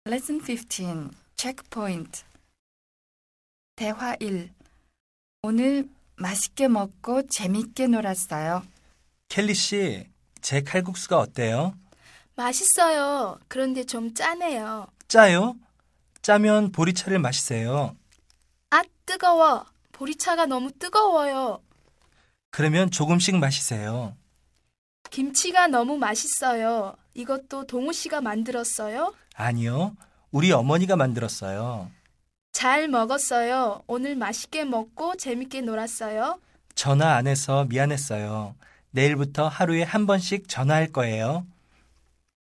Lesson 15. 체크포인트. 대화 1. 오늘 맛있게 먹고 재밌게 놀았어요. 켈리 씨, 제 칼국수가 어때요? 맛있어요. 그런데 좀 짜네요. 짜요? 짜면 보리차를 마시세요. 아, 뜨거워. 보리차가 너무 뜨거워요. 그러면 조금씩 마시세요. 김치가 너무 맛있어요. 이것도 동우 씨가 만들었어요? 아니요, 우리 어머니가 만들었어요. 잘 먹었어요. 오늘 맛있게 먹고 재밌게 놀았어요. 전화 안 해서 미안했어요. 내일부터 하루에 한 번씩 전화할 거예요.